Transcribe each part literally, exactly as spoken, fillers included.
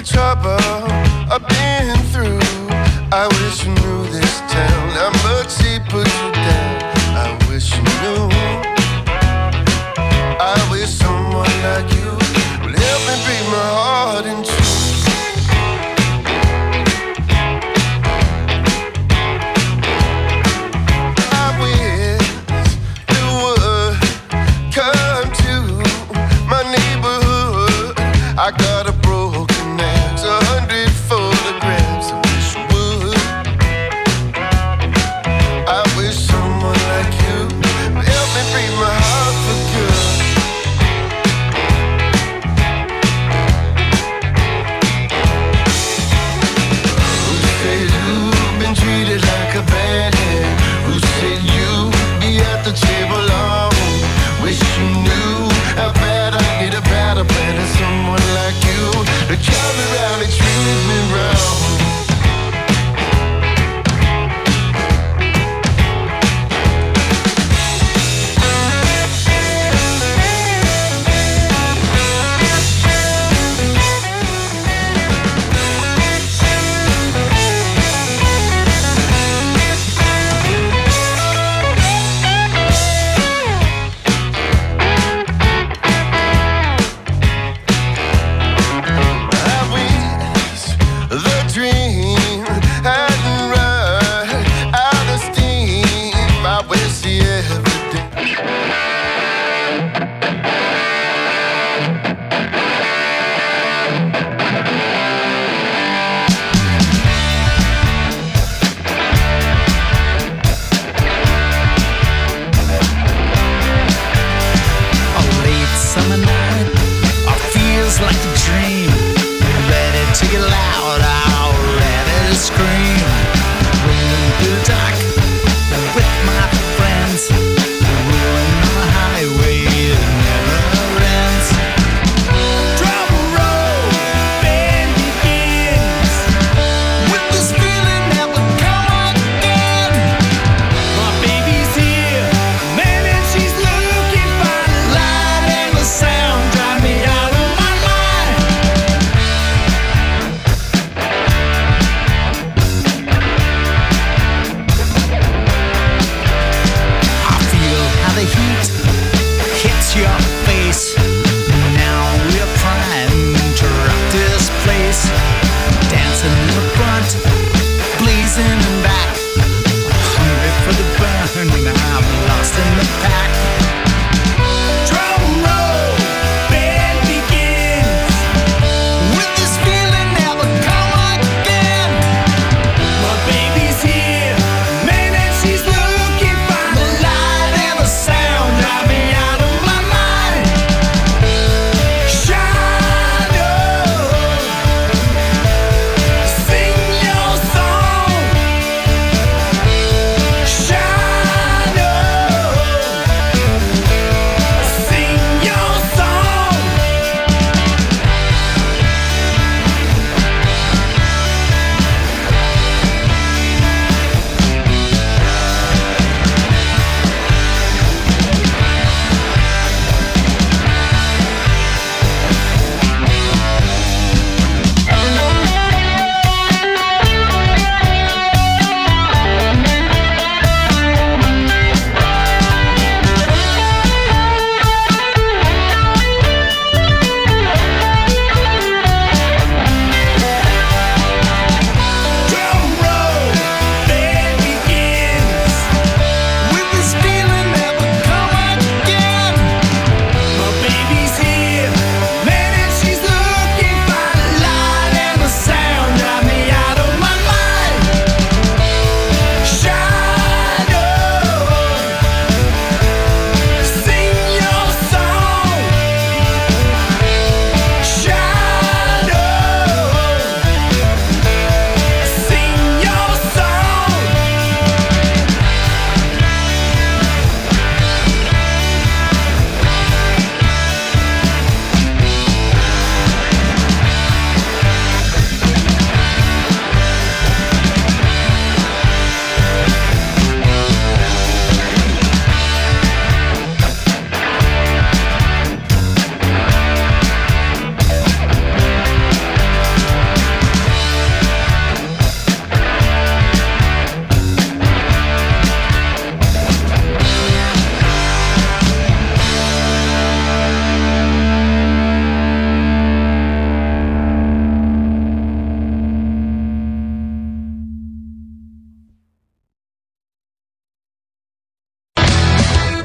the trouble I've been through. I wish you knew this town, how much he put you down. I wish you knew. I wish someone like you would help me break my heart in two. I wish you would come to my neighborhood. I got a broken axe, a hundred photographs. I wish you would. I wish someone like you would help me break my heart for good. Who said you've been treated like a bad hand? Who said you'd be at the table alone? Wish you knew how bad I need a better plan than someone like you to drive me round and treat me wrong. I wish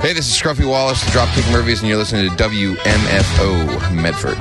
Hey, this is Scruffy Wallace, the Dropkick Murphys, and you're listening to W M F O Medford.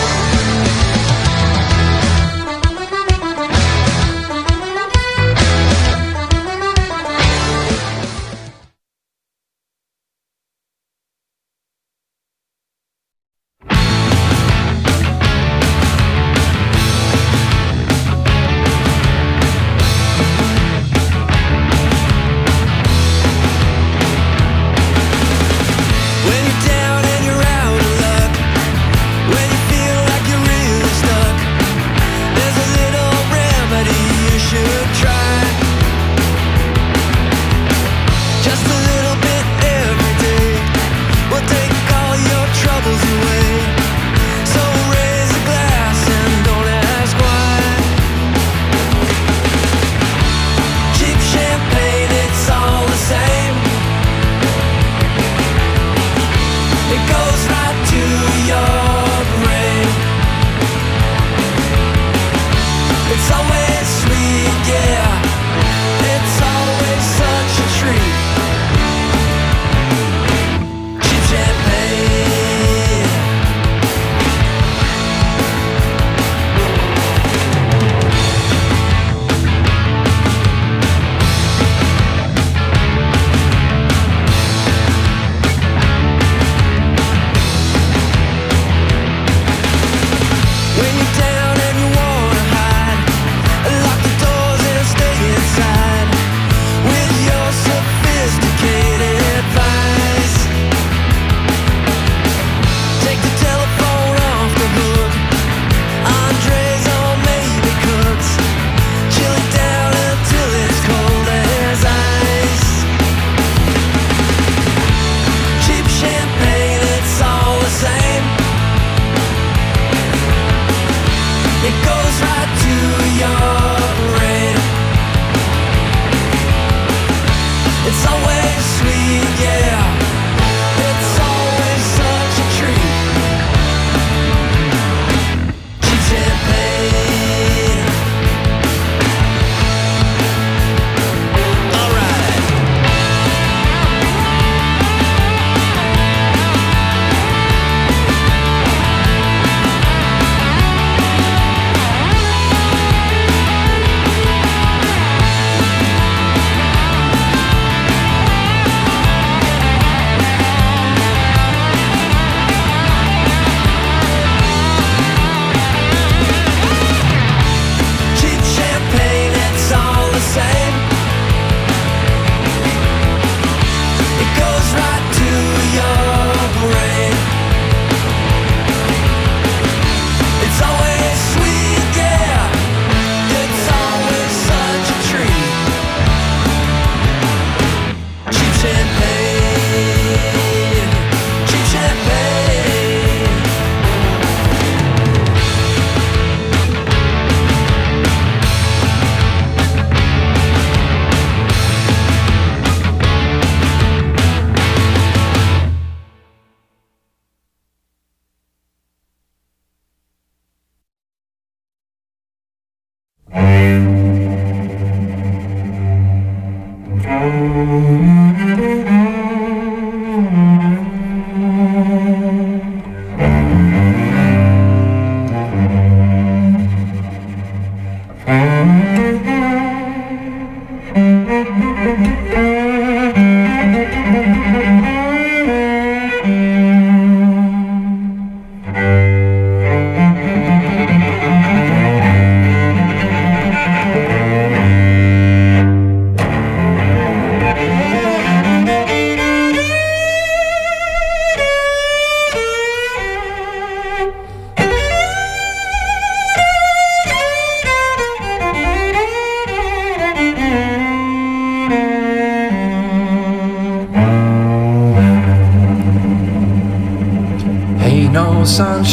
no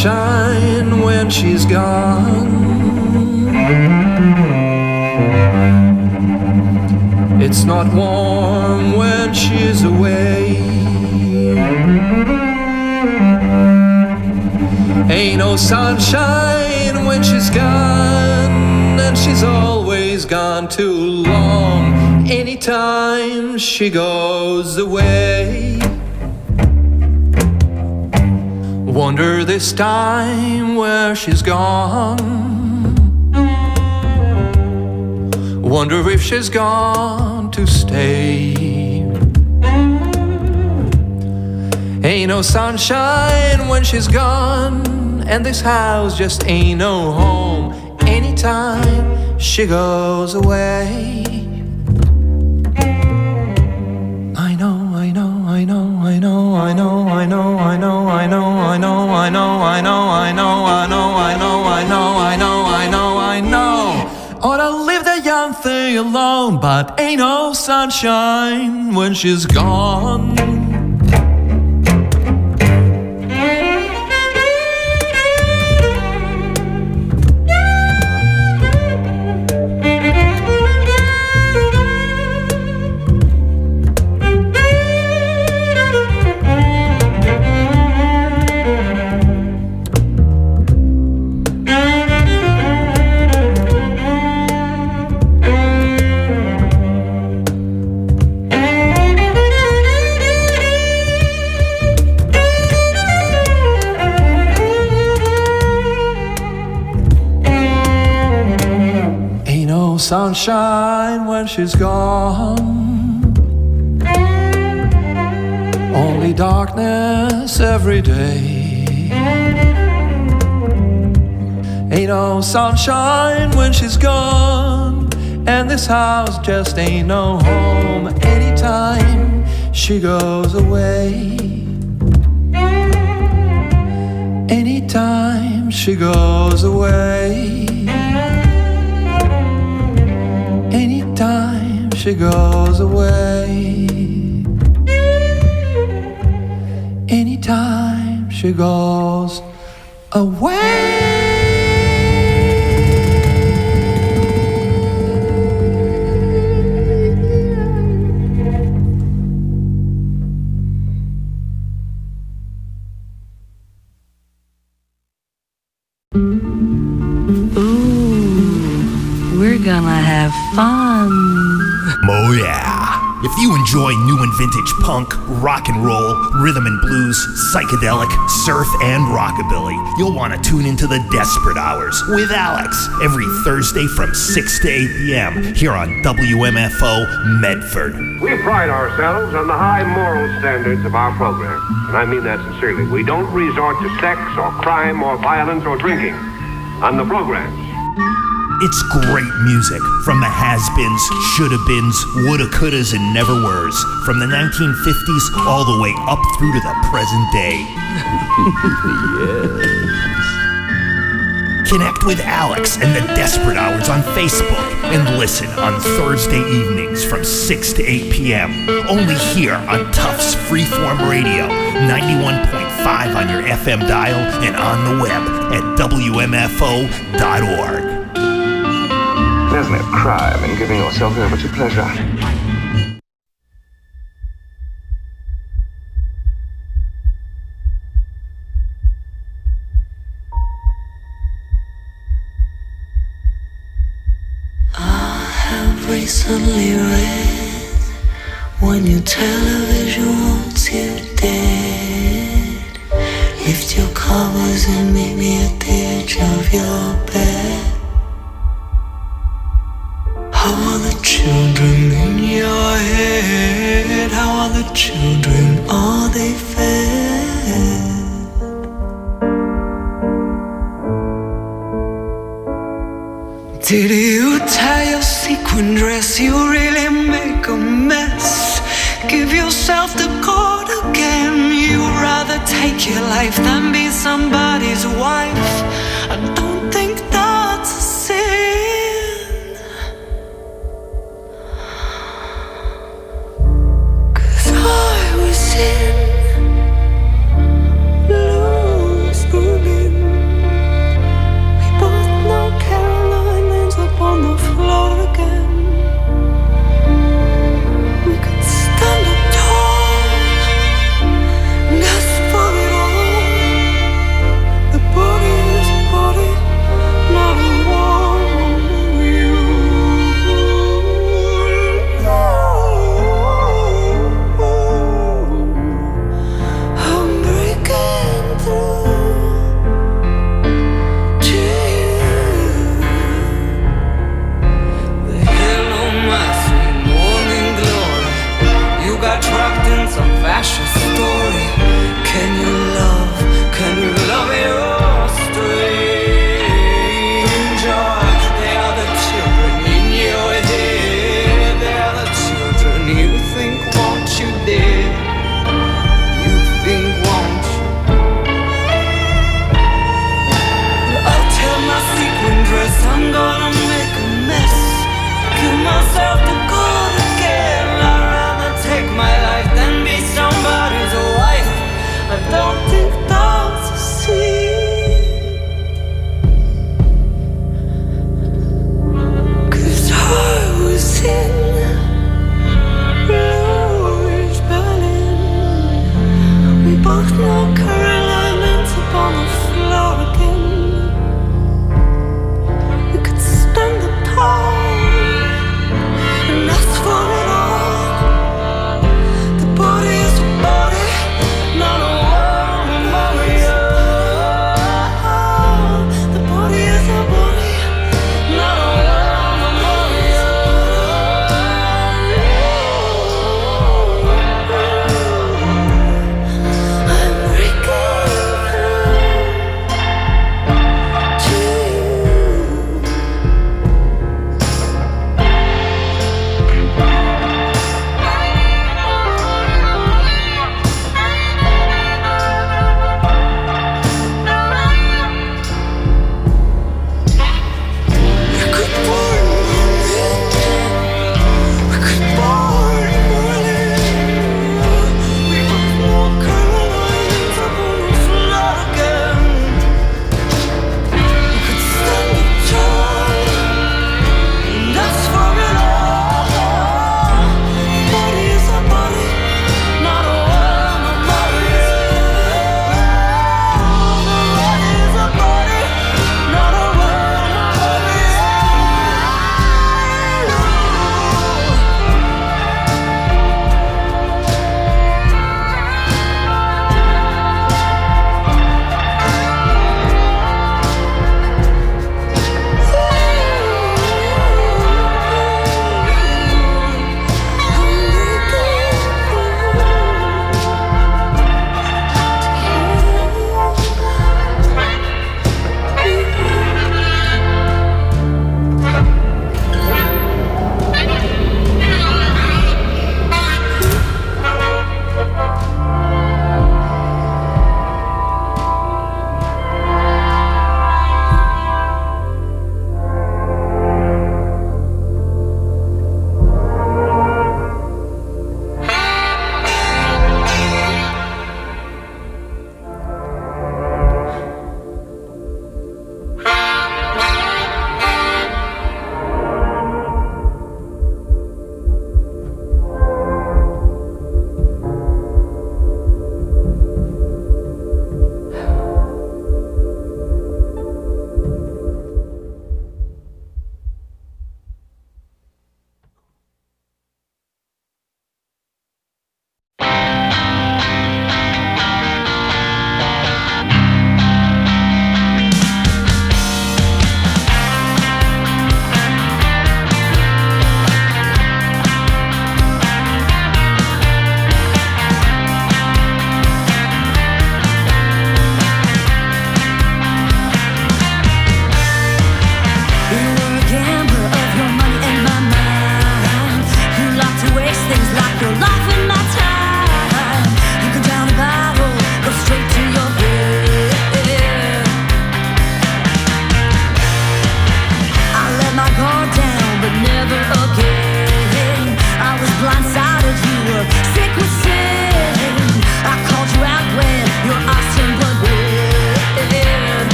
sunshine when she's gone. It's not warm when she's away. Ain't no sunshine when she's gone, and she's always gone too long. Anytime she goes away. Wonder this time where she's gone. Wonder if she's gone to stay. Ain't no sunshine when she's gone, and this house just ain't no home anytime she goes away. I know, I know, I know, I know, I know, I know, I know, I know, I know, I know, I know, I know, I know, I know, I know, I know, I know, I know. Ought to leave the young thing alone, but ain't no sunshine when she's gone. Sunshine when she's gone, only darkness every day. Ain't no sunshine when she's gone, and this house just ain't no home anytime she goes away. Anytime she goes away. Anytime she goes away. Anytime she goes away. We're gonna have fun. Oh yeah. If you enjoy new and vintage punk, rock and roll, rhythm and blues, psychedelic, surf, and rockabilly, you'll want to tune into the Desperate Hours with Alex every Thursday from six to eight p.m. here on W M F O Medford. We pride ourselves on the high moral standards of our program, and I mean that sincerely. We don't resort to sex or crime or violence or drinking on the programs. It's great music from the has-beens, shoulda-beens, woulda-couldas, and never-weres, from the nineteen fifties all the way up through to the present day. Yes. Connect with Alex and the Desperate Hours on Facebook and listen on Thursday evenings from six to eight p.m. only here on Tufts Freeform Radio, ninety-one point five on your F M dial and on the web at W M F O dot org. There's no crime in giving yourself over to pleasure. I have recently read when your television wants you dead. Lift your covers and meet me at the edge of your bed. How are the children in your head? How are the children? Are they fed? Did you tie your sequin dress? You really make a mess. Give yourself the cord again. You'd rather take your life than be somebody's wife. I don't think that's a sin. Body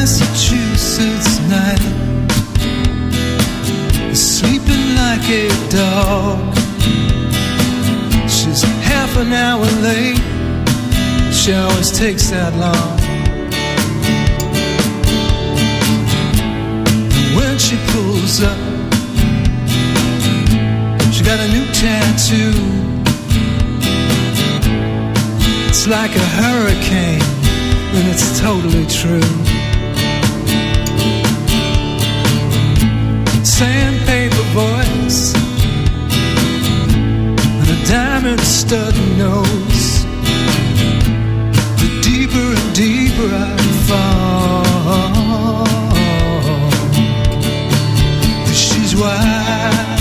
Massachusetts night, sleeping like a dog. She's half an hour late, she always takes that long. When she pulls up, she got a new tattoo. It's like a hurricane, and it's totally true. Sandpaper voice and a diamond stud nose. The deeper and deeper I fall, she's wild,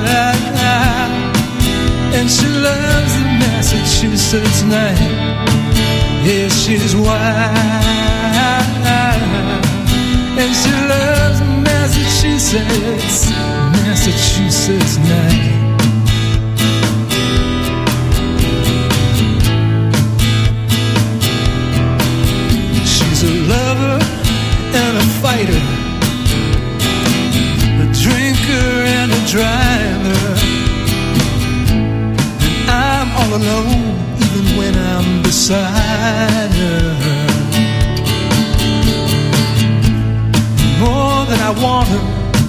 and she loves the Massachusetts night. Yeah, she's wild, and she loves Massachusetts, Massachusetts night. She's a lover and a fighter, a drinker and a driver, and I'm all alone even when I'm beside her. More than I want her,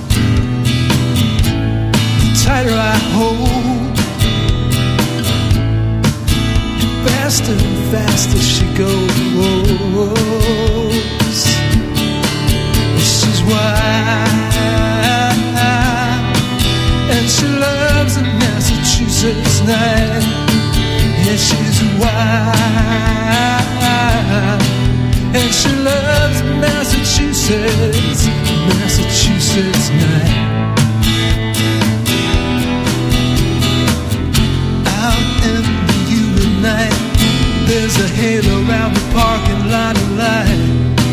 the tighter I hold, faster and faster she goes. She's wild, and she loves the Massachusetts night. Yeah, she's wild, and she loves Massachusetts, Massachusetts night. Out in the U at night, there's a halo around the parking lot of light.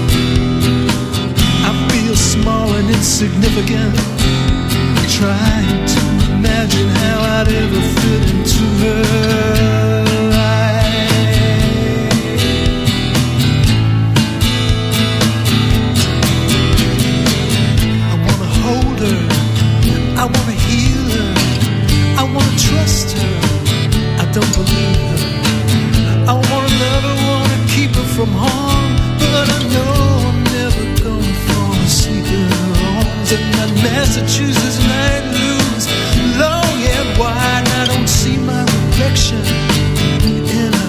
I feel small and insignificant, trying to imagine how I'd ever fit into her life. I wanna hold her, I wanna heal her, I wanna trust her, I don't believe her. I wanna love her, wanna keep her from harm, but I know I'm never gonna fall asleep in her arms. And that Massachusetts night looms long and wide, I don't see my reflection in her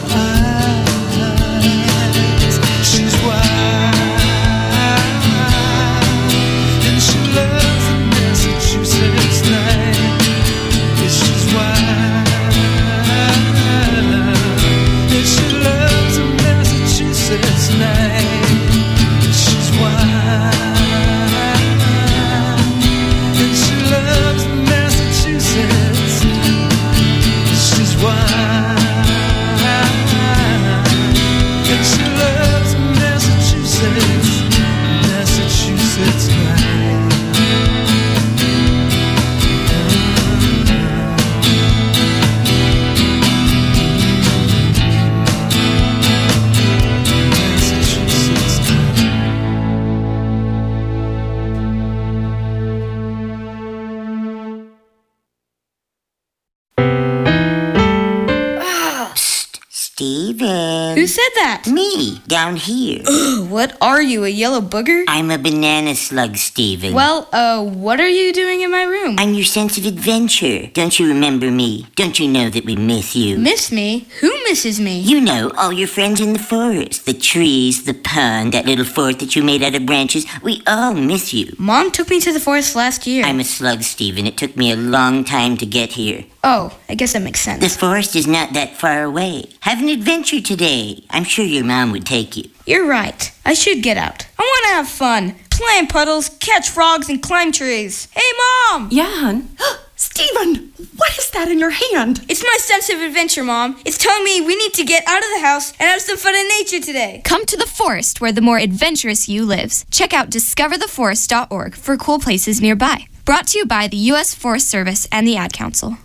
eyes. She's wild, and she loves the Massachusetts night. Yeah, she's wild, and she loves the Massachusetts night. She's wild, and she loves the Massachusetts. She's wild, and she loves Massachusetts, Massachusetts night. Massachusetts night. Steven. Who said that? Me, down here. Ugh, what are you, a yellow booger? I'm a banana slug, Steven. Well, uh, what are you doing in my room? I'm your sense of adventure. Don't you remember me? Don't you know that we miss you? Miss me? Who misses me? You know, all your friends in the forest. The trees, the pond, that little fort that you made out of branches. We all miss you. Mom took me to the forest last year. I'm a slug, Steven. It took me a long time to get here. Oh, I guess that makes sense. The forest is not that far away. Have an adventure today. I'm sure your mom would take you. You're right. I should get out. I want to have fun. Play in puddles, catch frogs, and climb trees. Hey, Mom! Yeah, hon? Steven, what is that in your hand? It's my sense of adventure, Mom. It's telling me we need to get out of the house and have some fun in nature today. Come to the forest where the more adventurous you lives. Check out discover the forest dot org for cool places nearby. Brought to you by the U S Forest Service and the Ad Council.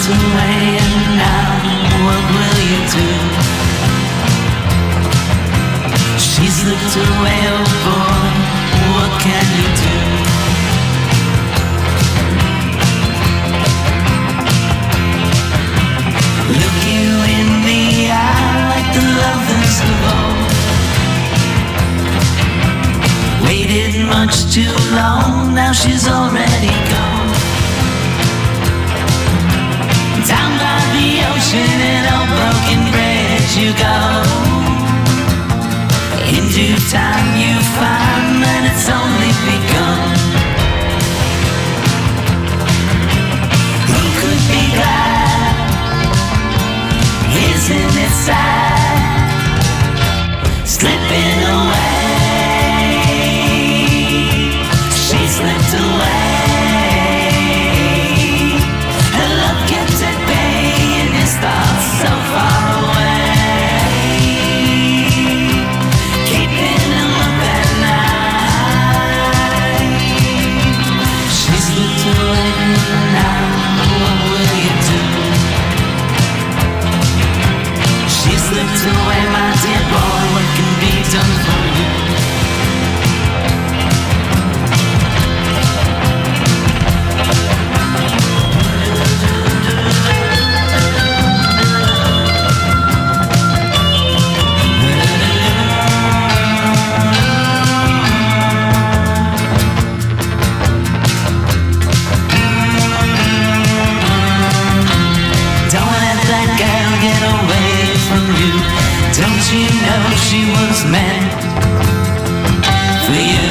away, and now what will you do? She slipped away, oh boy, what can you do? Look you in the eye like the lovers of old. Waited much too long, now she's already gone. Down by the ocean in a broken bridge you go. In due time you find that it's only begun. Who could be glad? Isn't it sad? Slipping away. She slipped away. Her love kept at bay and his thoughts so far away. Keeping him up at night. She slipped away. Now what will you do? She slipped away, my dear boy. What can be done for you? Don't you know she was meant for you?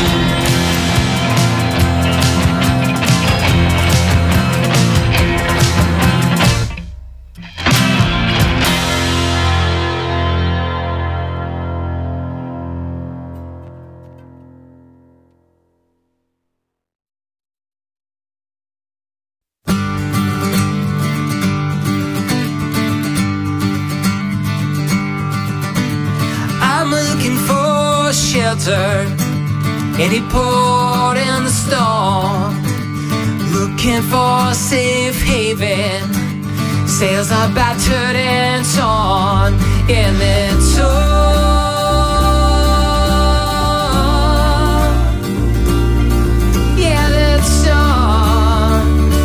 Any port in the storm, looking for a safe haven. Sails are battered and torn in the storm. Yeah, that storm.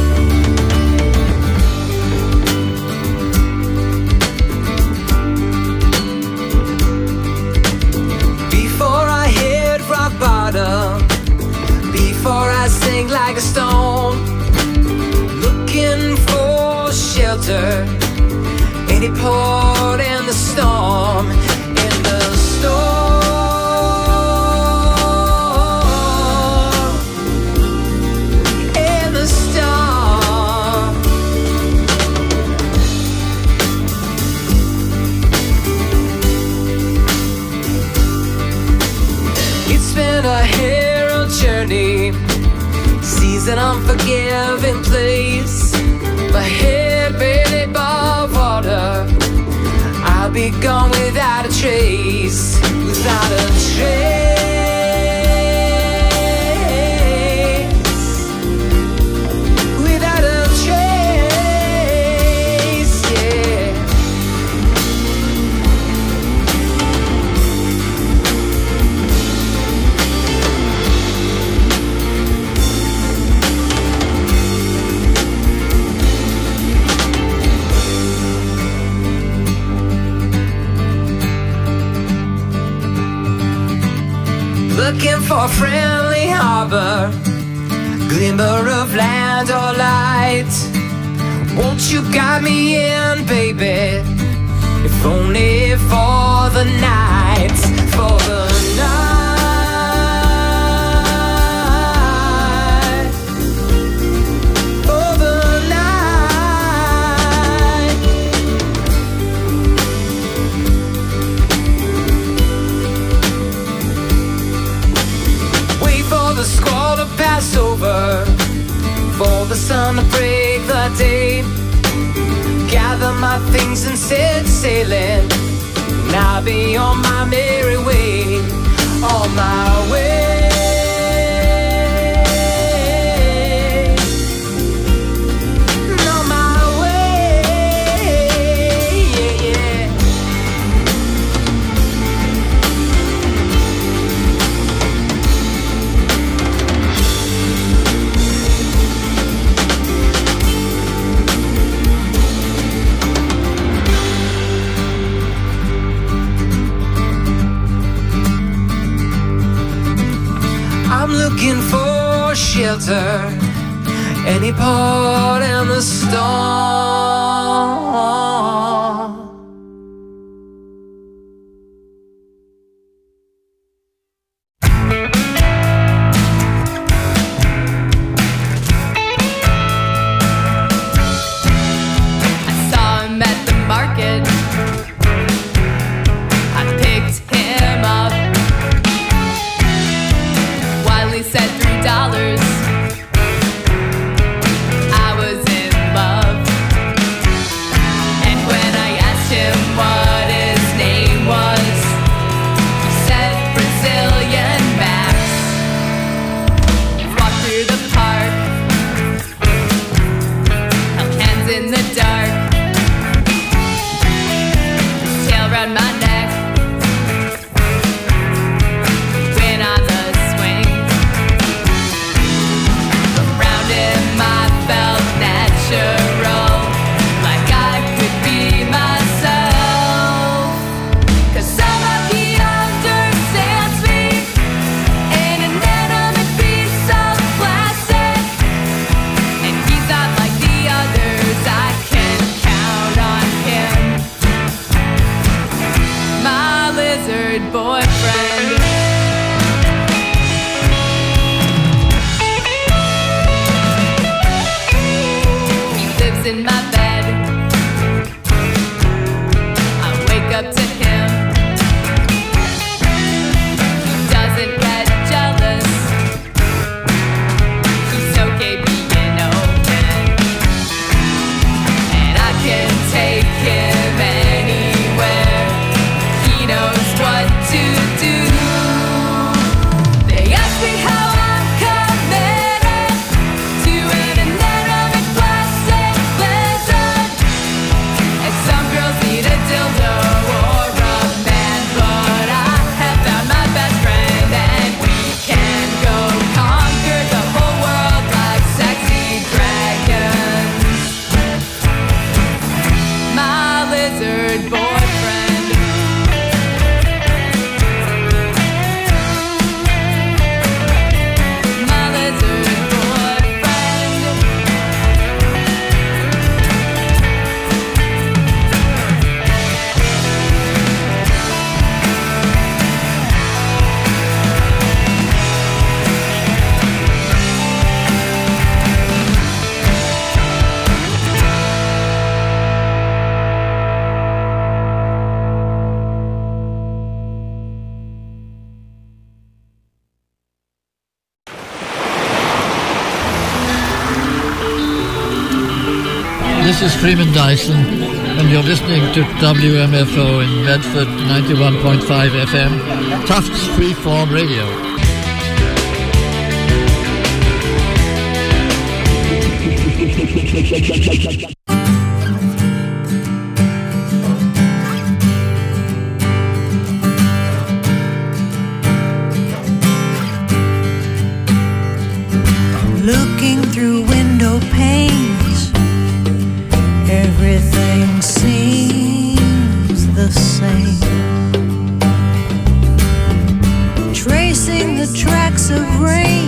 Before I hit rock bottom, before I sink like a stone, looking for shelter, any port in the storm, in the storm, in the storm. It's been a hero journey, seas an unforgiving place. My head barely above water, I'll be gone without a trace, without a trace, without a trace, yeah. Looking for a friendly harbor, glimmer of land or light. Won't you guide me in, baby, if only for the night, for the night, for the night. Wait for the squall to pass over, for the sun to break the day. Gather my things and set sailing, and I'll be on my merry way, on my way. On my way. any part in the storm. This is Freeman Dyson, and you're listening to W M F O in Medford, ninety-one point five F M, Tufts Freeform Radio. Looking through window panes, everything seems the same. Tracing the tracks of rain,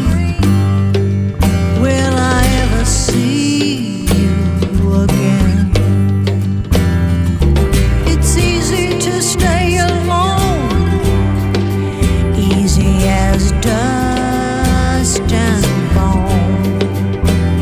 will I ever see you again? It's easy to stay alone, easy as dust and bone.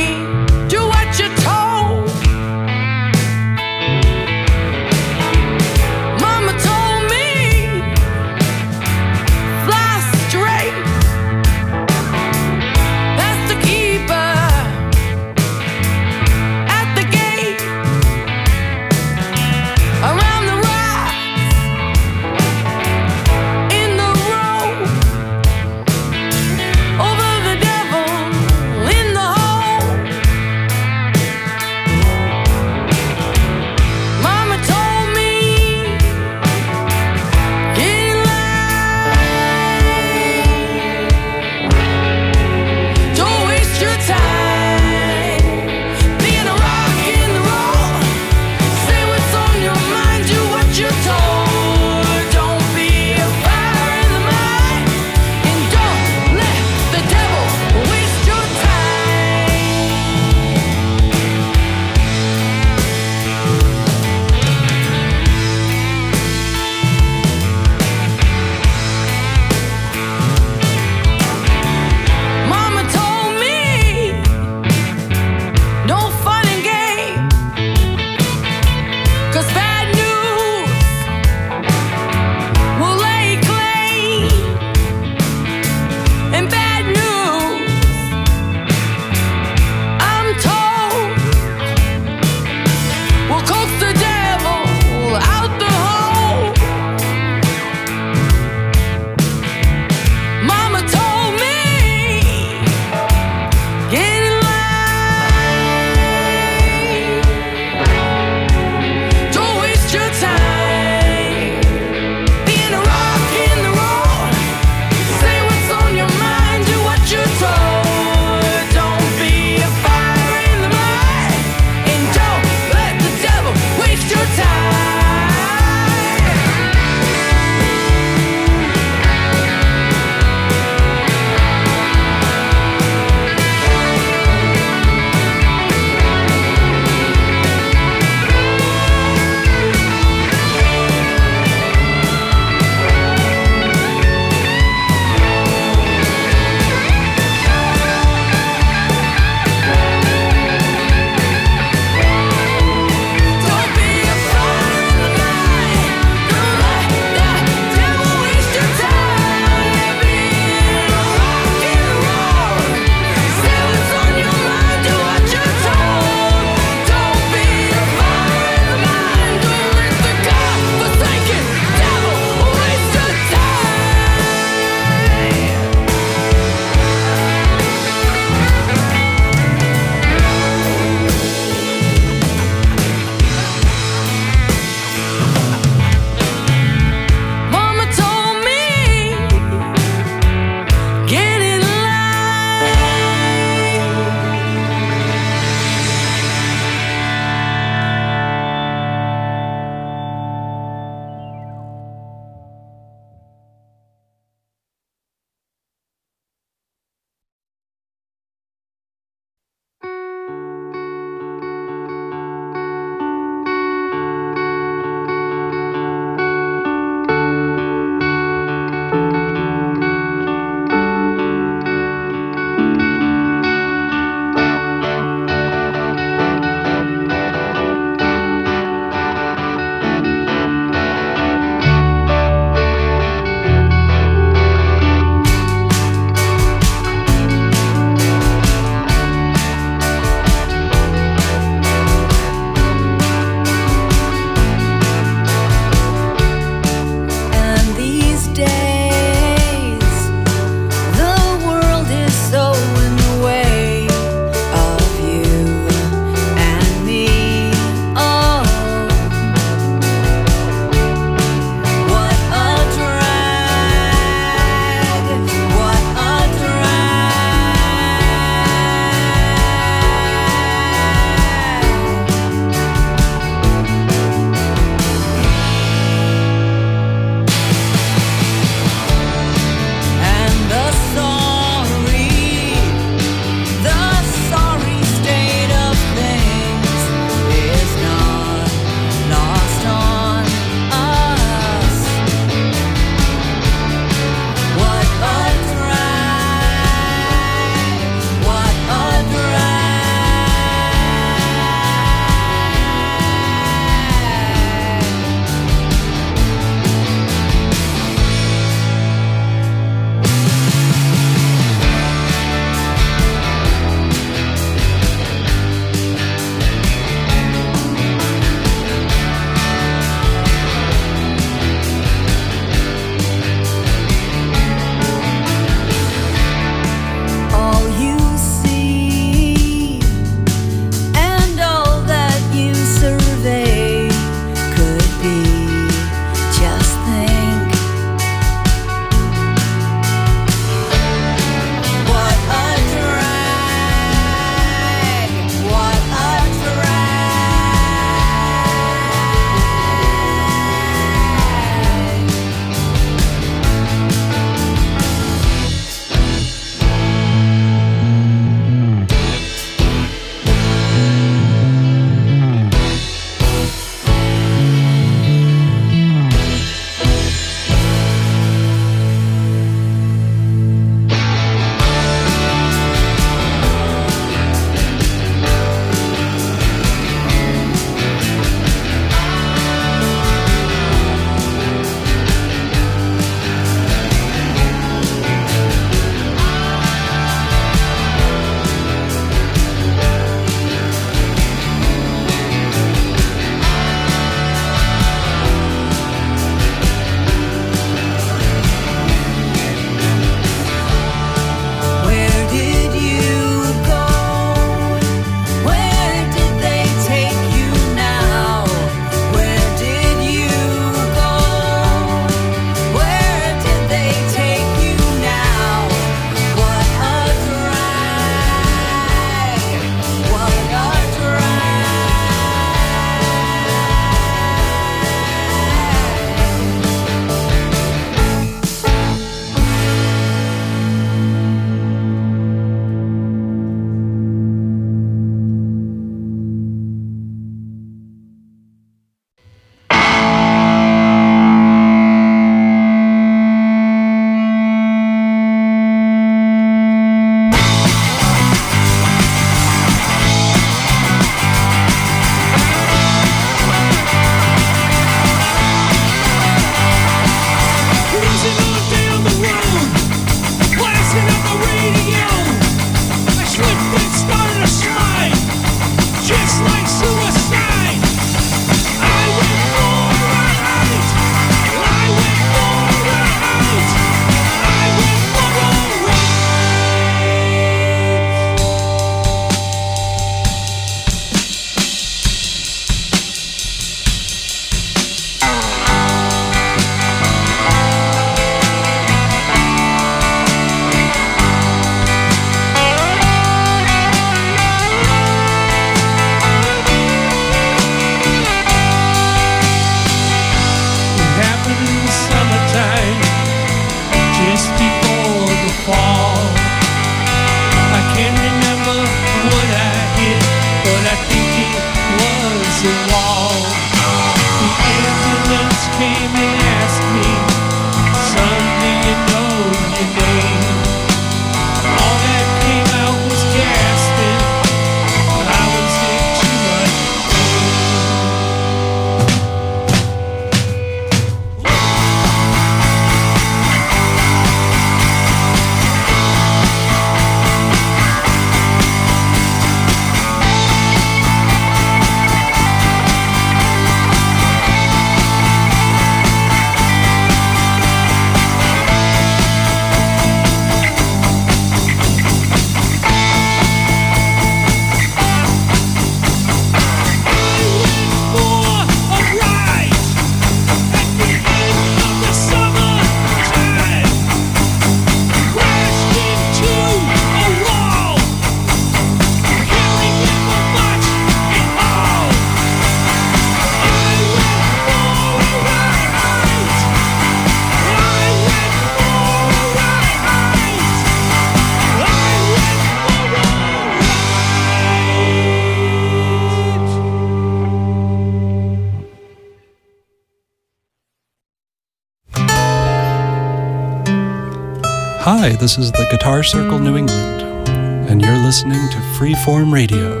Hi, this is the Guitar Circle New England, and you're listening to Freeform Radio,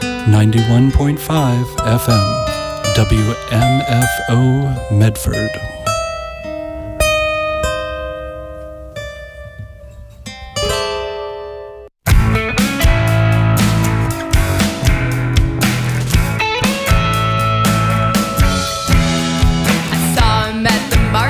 ninety-one point five F M, W M F O Medford.